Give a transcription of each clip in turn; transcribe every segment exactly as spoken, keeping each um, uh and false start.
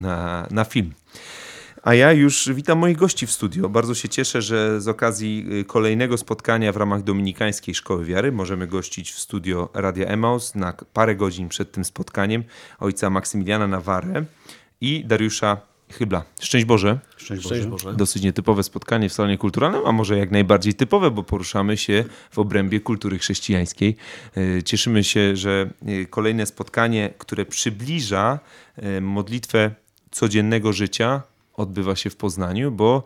na, na film. A ja już witam moich gości w studio. Bardzo się cieszę, że z okazji kolejnego spotkania w ramach Dominikańskiej Szkoły Wiary możemy gościć w studio Radia Emaus na parę godzin przed tym spotkaniem ojca Maksymiliana Nawarre i Dariusza Chybla. Szczęść Boże. Szczęść Boże. Szczęść Boże. Dosyć nietypowe spotkanie w salonie kulturalnym, a może jak najbardziej typowe, bo poruszamy się w obrębie kultury chrześcijańskiej. Cieszymy się, że kolejne spotkanie, które przybliża modlitwę codziennego życia, odbywa się w Poznaniu, bo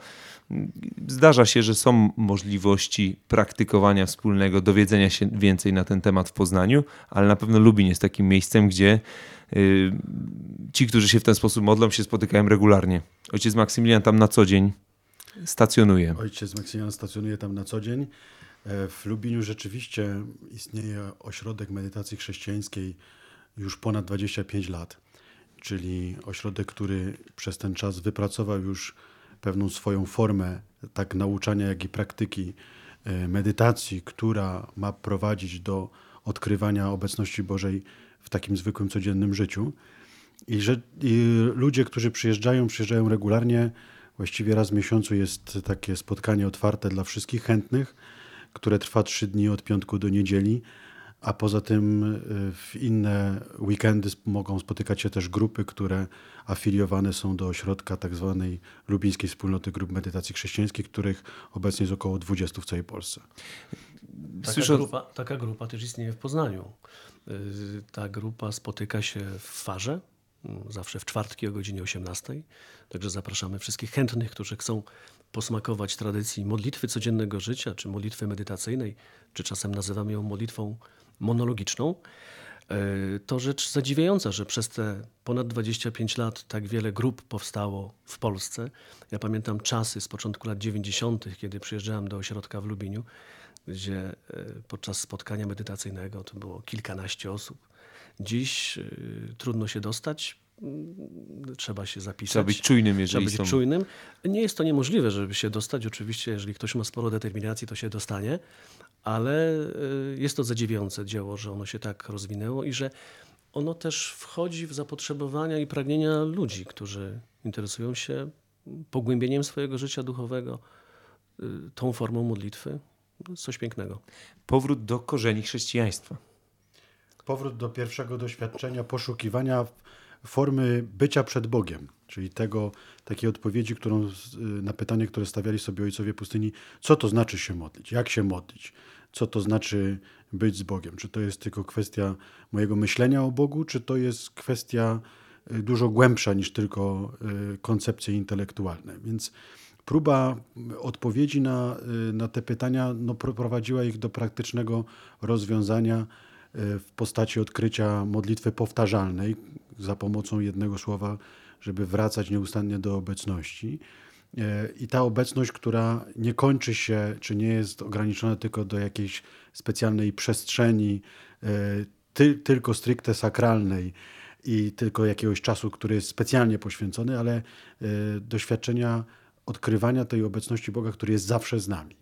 zdarza się, że są możliwości praktykowania wspólnego, dowiedzenia się więcej na ten temat w Poznaniu, ale na pewno Lubin jest takim miejscem, gdzie y, ci, którzy się w ten sposób modlą, się spotykają regularnie. Ojciec Maksymilian tam na co dzień stacjonuje. Ojciec Maksymilian stacjonuje tam na co dzień. W Lubiniu rzeczywiście istnieje ośrodek medytacji chrześcijańskiej już ponad dwadzieścia pięć lat. Czyli ośrodek, który przez ten czas wypracował już pewną swoją formę tak nauczania, jak i praktyki medytacji, która ma prowadzić do odkrywania obecności Bożej w takim zwykłym, codziennym życiu. I, że, i ludzie, którzy przyjeżdżają, przyjeżdżają regularnie. Właściwie raz w miesiącu jest takie spotkanie otwarte dla wszystkich chętnych, które trwa trzy dni od piątku do niedzieli. A poza tym w inne weekendy mogą spotykać się też grupy, które afiliowane są do ośrodka tak zwanej Lubińskiej Wspólnoty Grup Medytacji Chrześcijańskiej, których obecnie jest około dwudziestu w całej Polsce. Taka, Słyszę... grupa, taka grupa też istnieje w Poznaniu. Ta grupa spotyka się w Farze, zawsze w czwartki o godzinie osiemnastej. Także zapraszamy wszystkich chętnych, którzy chcą posmakować tradycji modlitwy codziennego życia, czy modlitwy medytacyjnej, czy czasem nazywamy ją modlitwą monologiczną. To rzecz zadziwiająca, że przez te ponad dwadzieścia pięć lat tak wiele grup powstało w Polsce. Ja pamiętam czasy z początku lat dziewięćdziesiątych, kiedy przyjeżdżałem do ośrodka w Lubiniu, gdzie podczas spotkania medytacyjnego to było kilkanaście osób. Dziś trudno się dostać. Trzeba się zapisać. Trzeba być czujnym, jeżeli Trzeba być są... czujnym. Nie jest to niemożliwe, żeby się dostać. Oczywiście, jeżeli ktoś ma sporo determinacji, to się dostanie, ale jest to zadziwiające dzieło, że ono się tak rozwinęło i że ono też wchodzi w zapotrzebowania i pragnienia ludzi, którzy interesują się pogłębieniem swojego życia duchowego, tą formą modlitwy. To jest coś pięknego. Powrót do korzeni chrześcijaństwa. Powrót do pierwszego doświadczenia, poszukiwania formy bycia przed Bogiem, czyli tego, takiej odpowiedzi, którą, na pytanie, które stawiali sobie ojcowie pustyni, co to znaczy się modlić, jak się modlić, co to znaczy być z Bogiem, czy to jest tylko kwestia mojego myślenia o Bogu, czy to jest kwestia dużo głębsza niż tylko koncepcje intelektualne. Więc próba odpowiedzi na, na te pytania no, prowadziła ich do praktycznego rozwiązania w postaci odkrycia modlitwy powtarzalnej za pomocą jednego słowa, żeby wracać nieustannie do obecności. I ta obecność, która nie kończy się, czy nie jest ograniczona tylko do jakiejś specjalnej przestrzeni, ty, tylko stricte sakralnej i tylko jakiegoś czasu, który jest specjalnie poświęcony, ale doświadczenia odkrywania tej obecności Boga, który jest zawsze z nami.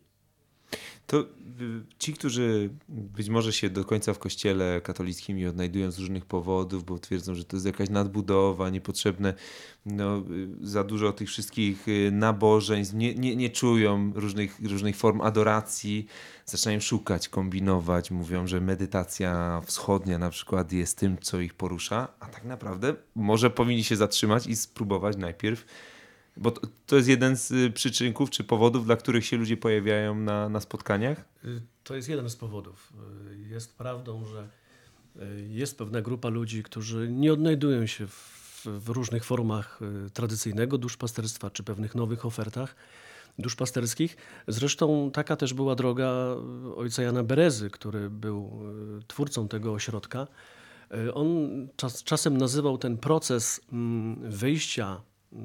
To ci, którzy być może się do końca w kościele katolickim nie odnajdują z różnych powodów, bo twierdzą, że to jest jakaś nadbudowa, niepotrzebne, no, za dużo tych wszystkich nabożeństw, nie, nie, nie czują różnych, różnych form adoracji, zaczynają szukać, kombinować, mówią, że medytacja wschodnia na przykład jest tym, co ich porusza, a tak naprawdę może powinni się zatrzymać i spróbować najpierw. Bo to, to jest jeden z przyczynków czy powodów, dla których się ludzie pojawiają na, na spotkaniach? To jest jeden z powodów. Jest prawdą, że jest pewna grupa ludzi, którzy nie odnajdują się w, w różnych formach tradycyjnego duszpasterstwa czy pewnych nowych ofertach duszpasterskich. Zresztą taka też była droga ojca Jana Berezy, który był twórcą tego ośrodka. On czas, czasem nazywał ten proces wyjścia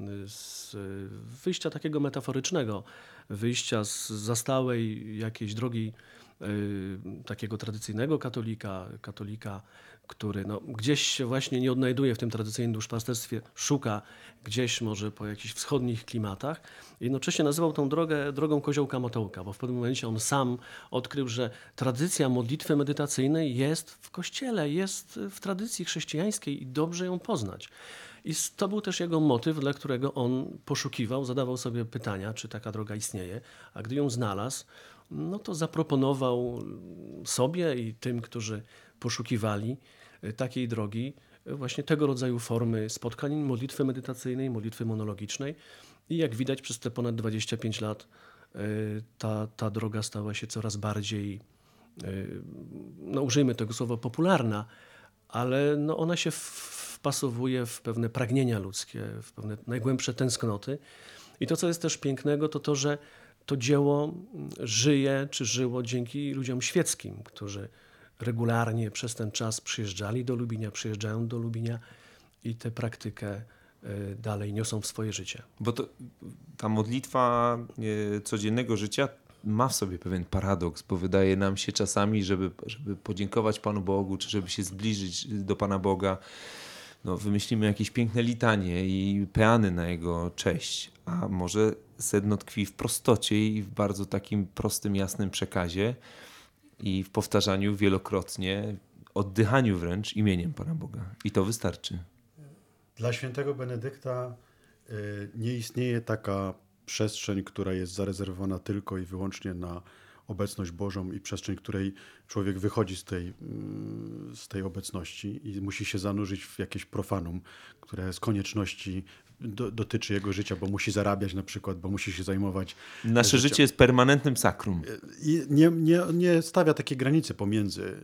z wyjścia takiego metaforycznego, wyjścia z zastałej jakiejś drogi y, takiego tradycyjnego katolika, katolika, który no, gdzieś się właśnie nie odnajduje w tym tradycyjnym duszpasterstwie, szuka gdzieś może po jakichś wschodnich klimatach. Jednocześnie nazywał tą drogę drogą koziołka Matołka, bo w pewnym momencie on sam odkrył, że tradycja modlitwy medytacyjnej jest w Kościele, jest w tradycji chrześcijańskiej i dobrze ją poznać. I to był też jego motyw, dla którego on poszukiwał, zadawał sobie pytania, czy taka droga istnieje, a gdy ją znalazł, no to zaproponował sobie i tym, którzy poszukiwali takiej drogi, właśnie tego rodzaju formy spotkań, modlitwy medytacyjnej, modlitwy monologicznej. I jak widać przez te ponad dwadzieścia pięć lat ta, ta droga stała się coraz bardziej, no użyjmy tego słowa, popularna, ale no ona się wpasowuje w pewne pragnienia ludzkie, w pewne najgłębsze tęsknoty. I to, co jest też pięknego, to to, że to dzieło żyje, czy żyło dzięki ludziom świeckim, którzy regularnie przez ten czas przyjeżdżali do Lubinia, przyjeżdżają do Lubinia i tę praktykę dalej niosą w swoje życie. Bo to, ta modlitwa e, codziennego życia ma w sobie pewien paradoks, bo wydaje nam się czasami, żeby, żeby podziękować Panu Bogu, czy żeby się zbliżyć do Pana Boga, no, wymyślimy jakieś piękne litanie i peany na Jego cześć, a może sedno tkwi w prostocie i w bardzo takim prostym, jasnym przekazie i w powtarzaniu wielokrotnie, oddychaniu wręcz imieniem Pana Boga. I to wystarczy. Dla świętego Benedykta y, nie istnieje taka przestrzeń, która jest zarezerwowana tylko i wyłącznie na obecność Bożą i przestrzeń, której człowiek wychodzi z tej, z tej obecności i musi się zanurzyć w jakieś profanum, które z konieczności do, dotyczy jego życia, bo musi zarabiać na przykład, bo musi się zajmować. Nasze życiem. życie jest permanentnym sakrum. I nie, nie, nie stawia takiej granicy pomiędzy,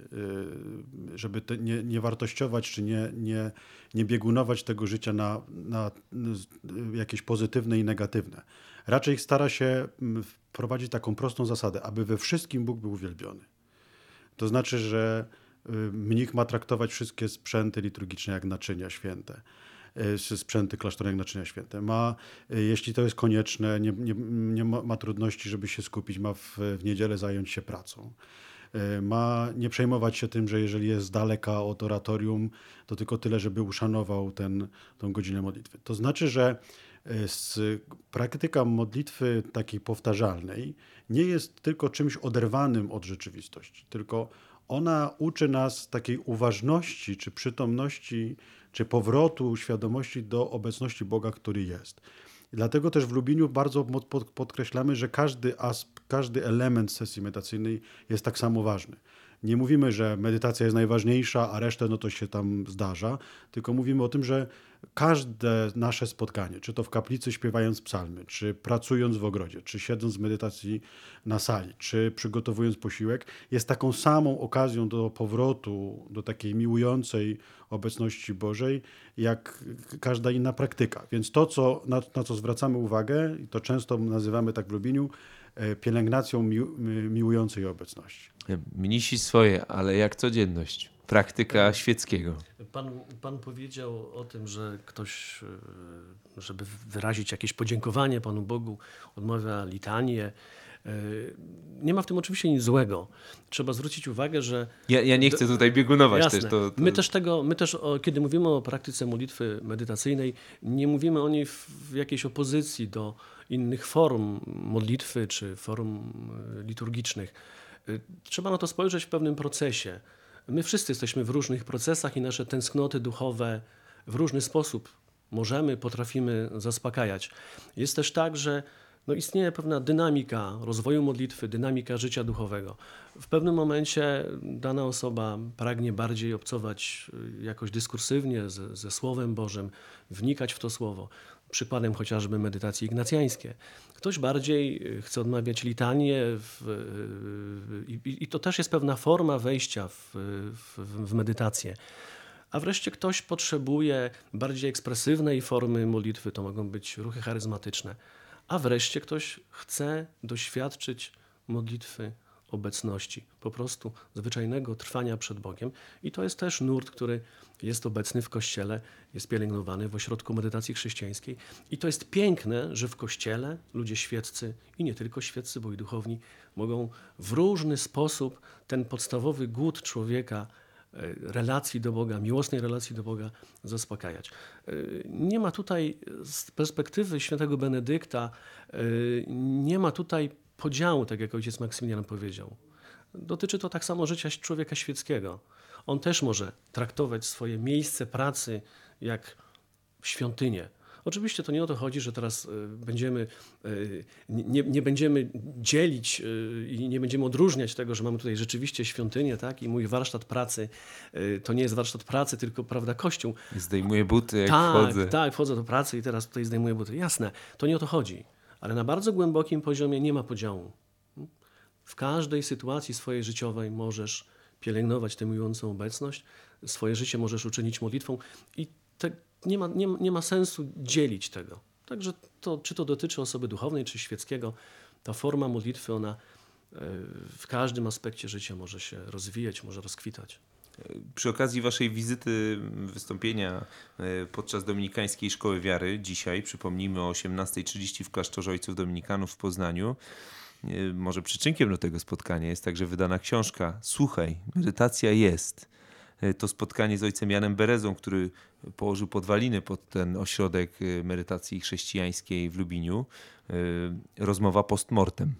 żeby te nie, nie wartościować, czy nie, nie, nie biegunować tego życia na, na jakieś pozytywne i negatywne. Raczej stara się wprowadzić taką prostą zasadę, aby we wszystkim Bóg był uwielbiony. To znaczy, że mnich ma traktować wszystkie sprzęty liturgiczne jak naczynia święte. Sprzęty klasztorne jak naczynia święte. Ma, jeśli to jest konieczne, nie, nie, nie ma, ma trudności, żeby się skupić, ma w, w niedzielę zająć się pracą. Ma nie przejmować się tym, że jeżeli jest z daleka od oratorium, to tylko tyle, żeby uszanował ten, tą godzinę modlitwy. To znaczy, że z praktyka modlitwy takiej powtarzalnej nie jest tylko czymś oderwanym od rzeczywistości, tylko ona uczy nas takiej uważności, czy przytomności, czy powrotu świadomości do obecności Boga, który jest. I dlatego też w Lubiniu bardzo podkreślamy, że każdy aspekt, każdy element sesji medytacyjnej jest tak samo ważny. Nie mówimy, że medytacja jest najważniejsza, a resztę no to się tam zdarza, tylko mówimy o tym, że każde nasze spotkanie, czy to w kaplicy śpiewając psalmy, czy pracując w ogrodzie, czy siedząc w medytacji na sali, czy przygotowując posiłek, jest taką samą okazją do powrotu, do takiej miłującej obecności Bożej, jak każda inna praktyka. Więc to, co, na, na co zwracamy uwagę, i to często nazywamy tak w Lubiniu, pielęgnacją mi, miłującej obecności. Mnisi swoje, ale jak codzienność. Praktyka świeckiego. Pan, pan powiedział o tym, że ktoś, żeby wyrazić jakieś podziękowanie Panu Bogu, odmawia litanię. Nie ma w tym oczywiście nic złego. Trzeba zwrócić uwagę, że... Ja, ja nie chcę tutaj biegunować Jasne. też. To, to... My też tego, my też, o, kiedy mówimy o praktyce modlitwy medytacyjnej, nie mówimy o niej w, w jakiejś opozycji do innych form modlitwy czy form liturgicznych. Trzeba na to spojrzeć w pewnym procesie. My wszyscy jesteśmy w różnych procesach i nasze tęsknoty duchowe w różny sposób możemy, potrafimy zaspokajać. Jest też tak, że no istnieje pewna dynamika rozwoju modlitwy, dynamika życia duchowego. W pewnym momencie dana osoba pragnie bardziej obcować jakoś dyskursywnie ze, ze Słowem Bożym, wnikać w to Słowo. Przykładem chociażby medytacje ignacjańskie. Ktoś bardziej chce odmawiać litanię w, i, i to też jest pewna forma wejścia w, w, w medytację. A wreszcie ktoś potrzebuje bardziej ekspresywnej formy modlitwy, to mogą być ruchy charyzmatyczne. A wreszcie ktoś chce doświadczyć modlitwy obecności, po prostu zwyczajnego trwania przed Bogiem. I to jest też nurt, który jest obecny w Kościele, jest pielęgnowany w ośrodku medytacji chrześcijańskiej. I to jest piękne, że w Kościele ludzie świeccy i nie tylko świeccy, bo i duchowni mogą w różny sposób ten podstawowy głód człowieka, relacji do Boga, miłosnej relacji do Boga zaspokajać. Nie ma tutaj z perspektywy świętego Benedykta, nie ma tutaj podziału, tak jak ojciec Maksymilian powiedział. Dotyczy to tak samo życia człowieka świeckiego. On też może traktować swoje miejsce pracy jak w świątynię. Oczywiście to nie o to chodzi, że teraz będziemy, nie, nie będziemy dzielić i nie będziemy odróżniać tego, że mamy tutaj rzeczywiście świątynię, tak? I mój warsztat pracy to nie jest warsztat pracy, tylko, prawda, kościół. Zdejmuję buty, jak tak, wchodzę. Tak, wchodzę do pracy i teraz tutaj zdejmuję buty. Jasne, to nie o to chodzi. Ale na bardzo głębokim poziomie nie ma podziału. W każdej sytuacji swojej życiowej możesz pielęgnować tę miłującą obecność, swoje życie możesz uczynić modlitwą i te, nie, ma, nie, nie ma sensu dzielić tego. Także to, czy to dotyczy osoby duchownej, czy świeckiego, ta forma modlitwy, ona w każdym aspekcie życia może się rozwijać, może rozkwitać. Przy okazji waszej wizyty, wystąpienia podczas Dominikańskiej Szkoły Wiary, dzisiaj, przypomnijmy, o osiemnasta trzydzieści w Klasztorze Ojców Dominikanów w Poznaniu, może przyczynkiem do tego spotkania jest także wydana książka Słuchaj, medytacja jest. To spotkanie z ojcem Janem Berezą, który położył podwaliny pod ten ośrodek medytacji chrześcijańskiej w Lubiniu. Rozmowa post mortem.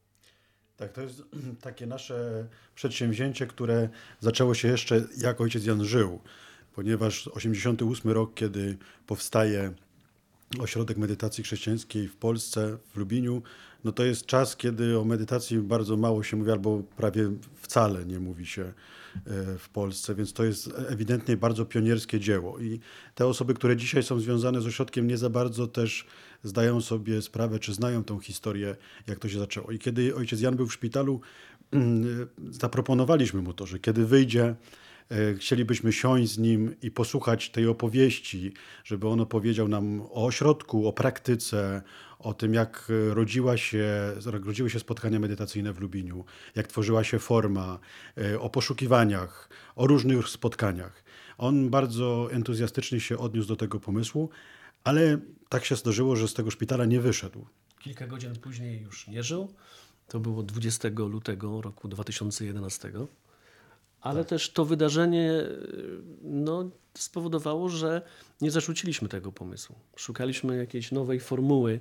Tak, to jest takie nasze przedsięwzięcie, które zaczęło się jeszcze jak ojciec Jan żył, ponieważ osiemdziesiąty ósmy rok, kiedy powstaje Ośrodek Medytacji Chrześcijańskiej w Polsce, w Lubiniu, no to jest czas, kiedy o medytacji bardzo mało się mówi, albo prawie wcale nie mówi się w Polsce, więc to jest ewidentnie bardzo pionierskie dzieło. I te osoby, które dzisiaj są związane z ośrodkiem, nie za bardzo też zdają sobie sprawę, czy znają tą historię, jak to się zaczęło. I kiedy ojciec Jan był w szpitalu, zaproponowaliśmy mu to, że kiedy wyjdzie, chcielibyśmy siąść z nim i posłuchać tej opowieści, żeby on opowiedział nam o ośrodku, o praktyce, o tym, jak rodziła się, rodziły się spotkania medytacyjne w Lubiniu, jak tworzyła się forma, o poszukiwaniach, o różnych spotkaniach. On bardzo entuzjastycznie się odniósł do tego pomysłu, ale tak się zdarzyło, że z tego szpitala nie wyszedł. Kilka godzin później już nie żył. To było dwudziestego lutego roku dwa tysiące jedenastego. Ale tak. Też to wydarzenie no, spowodowało, że nie zarzuciliśmy tego pomysłu. Szukaliśmy jakiejś nowej formuły,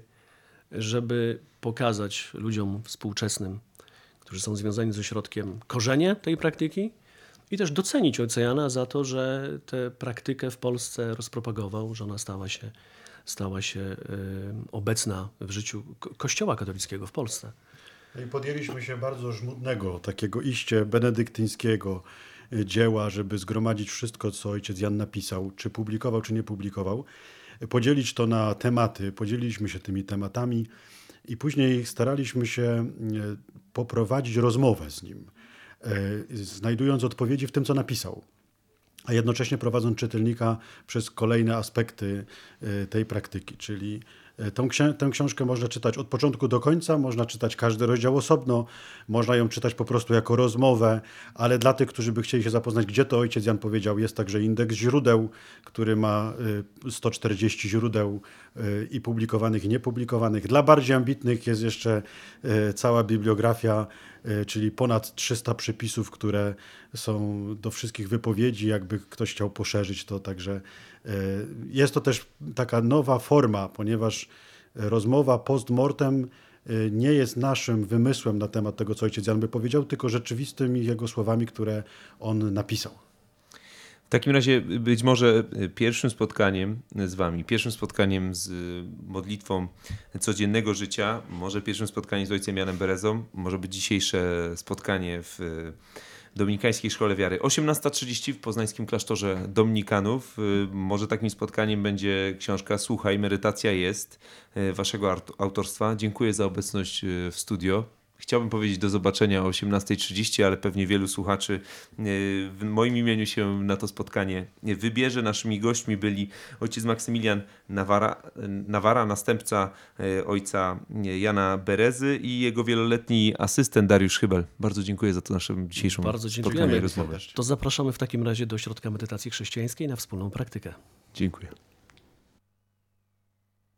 żeby pokazać ludziom współczesnym, którzy są związani z ośrodkiem, korzenie tej praktyki i też docenić ojca Jana za to, że tę praktykę w Polsce rozpropagował, że ona stała się, stała się y, obecna w życiu Kościoła katolickiego w Polsce. I podjęliśmy się bardzo żmudnego, takiego iście benedyktyńskiego dzieła, żeby zgromadzić wszystko, co ojciec Jan napisał, czy publikował, czy nie publikował, podzielić to na tematy, podzieliliśmy się tymi tematami i później staraliśmy się poprowadzić rozmowę z nim, znajdując odpowiedzi w tym, co napisał, a jednocześnie prowadząc czytelnika przez kolejne aspekty tej praktyki, czyli Tą, ksi- tę książkę można czytać od początku do końca, można czytać każdy rozdział osobno, można ją czytać po prostu jako rozmowę, ale dla tych, którzy by chcieli się zapoznać, gdzie to ojciec Jan powiedział, jest także indeks źródeł, który ma sto czterdzieści źródeł i publikowanych, i niepublikowanych. Dla bardziej ambitnych jest jeszcze cała bibliografia, czyli ponad trzysta przypisów, które są do wszystkich wypowiedzi, jakby ktoś chciał poszerzyć to, także jest to też taka nowa forma, ponieważ rozmowa post mortem nie jest naszym wymysłem na temat tego, co ojciec Jan by powiedział, tylko rzeczywistymi jego słowami, które on napisał. W takim razie być może pierwszym spotkaniem z wami, pierwszym spotkaniem z modlitwą codziennego życia, może pierwszym spotkaniem z ojcem Janem Berezą, może być dzisiejsze spotkanie w Dominikańskiej Szkole Wiary. osiemnasta trzydzieści w poznańskim klasztorze Dominikanów. Może takim spotkaniem będzie książka Słuchaj, medytacja jest waszego autorstwa. Dziękuję za obecność w studio. Chciałbym powiedzieć do zobaczenia o osiemnasta trzydzieści, ale pewnie wielu słuchaczy w moim imieniu się na to spotkanie wybierze. Naszymi gośćmi byli ojciec Maksymilian Nawara, Nawara, następca ojca Jana Berezy i jego wieloletni asystent Dariusz Chybel. Bardzo dziękuję za to naszą dzisiejszą Bardzo spotkanie i rozmowę. To zapraszamy w takim razie do Ośrodka Medytacji Chrześcijańskiej na wspólną praktykę. Dziękuję.